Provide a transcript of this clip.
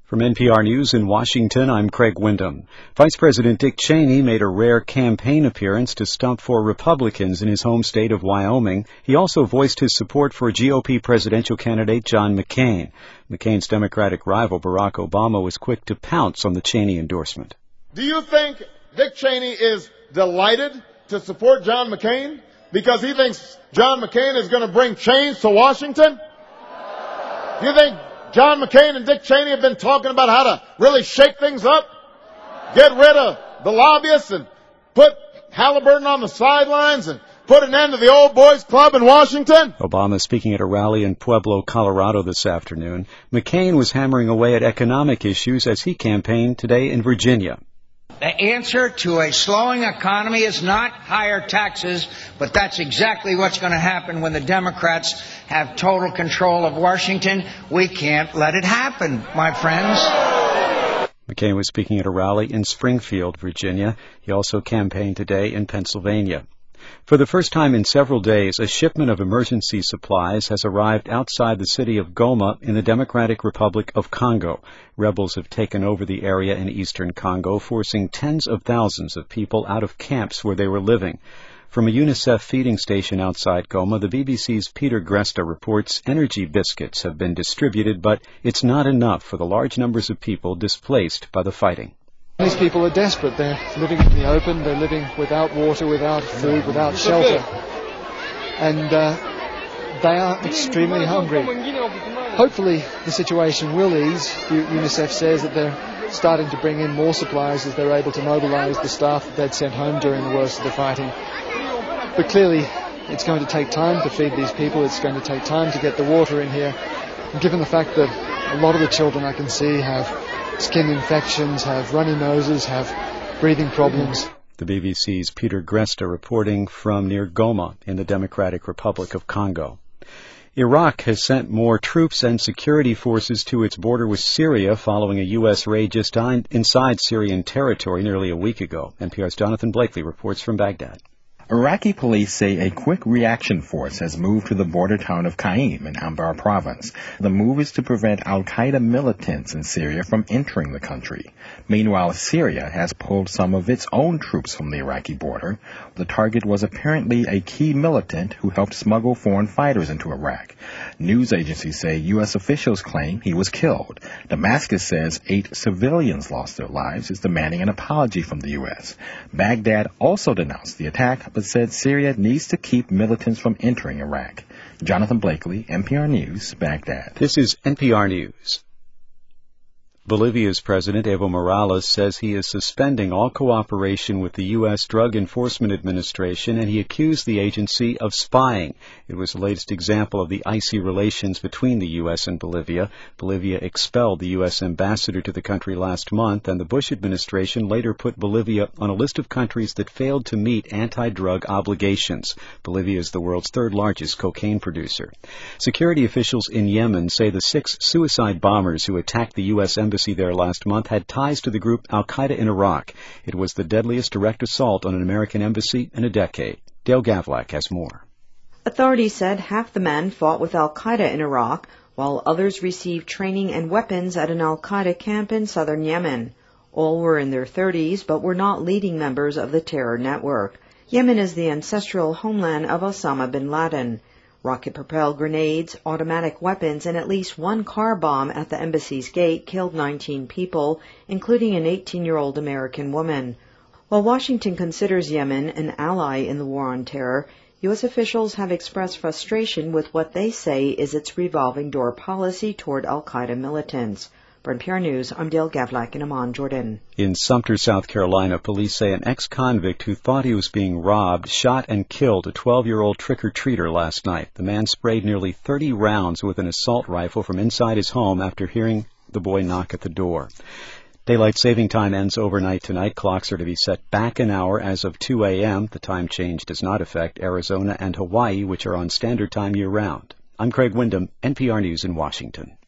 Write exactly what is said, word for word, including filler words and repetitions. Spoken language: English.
From N P R News in Washington, I'm Craig Windham. Vice President Dick Cheney made a rare campaign appearance to stump for Republicans in his home state of Wyoming. He also voiced his support for G O P presidential candidate John McCain. McCain's Democratic rival Barack Obama was quick to pounce on the Cheney endorsement. Do you think Dick Cheney is delighted to support John McCain because he thinks John McCain is going to bring change to Washington? Do you think John McCain and Dick Cheney have been talking about how to really shake things up? Get rid of the lobbyists and put Halliburton on the sidelines and put an end to the old boys club in Washington? Obama speaking at a rally in Pueblo, Colorado this afternoon. McCain was hammering away at economic issues as he campaigned today in Virginia. The answer to a slowing economy is not higher taxes, but that's exactly what's going to happen when the Democrats have total control of Washington. We can't let it happen, my friends. McCain was speaking at a rally in Springfield, Virginia. He also campaigned today in Pennsylvania. For the first time in several days, a shipment of emergency supplies has arrived outside the city of Goma in the Democratic Republic of Congo. Rebels have taken over the area in eastern Congo, forcing tens of thousands of people out of camps where they were living. From a UNICEF feeding station outside Goma, the B B C's Peter Gresta reports energy biscuits have been distributed, but it's not enough for the large numbers of people displaced by the fighting. These people are desperate. They're living in the open. They're living without water, without food, without shelter. And uh, they are extremely hungry. Hopefully the situation will ease. UNICEF says that they're starting to bring in more supplies as they're able to mobilize the staff that they'd sent home during the worst of the fighting. But clearly it's going to take time to feed these people. It's going to take time to get the water in here. And given the fact that a lot of the children I can see have skin infections, have runny noses, have breathing problems. The B B C's Peter Gresta reporting from near Goma in the Democratic Republic of Congo. Iraq has sent more troops and security forces to its border with Syria following a U S raid just inside Syrian territory nearly a week ago. N P R's Jonathan Blakely reports from Baghdad. Iraqi police say a quick reaction force has moved to the border town of Qaim in Anbar province. The move is to prevent al-Qaeda militants in Syria from entering the country. Meanwhile, Syria has pulled some of its own troops from the Iraqi border. The target was apparently a key militant who helped smuggle foreign fighters into Iraq. News agencies say U S officials claim he was killed. Damascus says eight civilians lost their lives, is demanding an apology from the U S. Baghdad also denounced the attack, but said Syria needs to keep militants from entering Iraq. Jonathan Blakely, N P R News, Baghdad. This is N P R News. Bolivia's President Evo Morales says he is suspending all cooperation with the U S Drug Enforcement Administration, and he accused the agency of spying. It was the latest example of the icy relations between the U S and Bolivia. Bolivia expelled the U S ambassador to the country last month, and the Bush administration later put Bolivia on a list of countries that failed to meet anti-drug obligations. Bolivia is the world's third largest cocaine producer. Security officials in Yemen say the six suicide bombers who attacked the U S embassy there last month had ties to the group Al-Qaeda in Iraq. It was the deadliest direct assault on an American embassy in a decade. Dale Gavlak has more. Authorities said half the men fought with Al-Qaeda in Iraq, while others received training and weapons at an Al-Qaeda camp in southern Yemen. All were in their thirties, but were not leading members of the terror network. Yemen is the ancestral homeland of Osama bin Laden. Rocket-propelled grenades, automatic weapons, and at least one car bomb at the embassy's gate killed nineteen people, including an eighteen-year-old American woman. While Washington considers Yemen an ally in the war on terror, U S officials have expressed frustration with what they say is its revolving door policy toward Al-Qaeda militants. For N P R News, I'm Dale Gavlak in Amman, Jordan. In Sumter, South Carolina, police say an ex-convict who thought he was being robbed shot and killed a twelve-year-old trick-or-treater last night. The man sprayed nearly thirty rounds with an assault rifle from inside his home after hearing the boy knock at the door. Daylight saving time ends overnight tonight. Clocks are to be set back an hour as of two a.m. The time change does not affect Arizona and Hawaii, which are on standard time year-round. I'm Craig Windham, N P R News in Washington.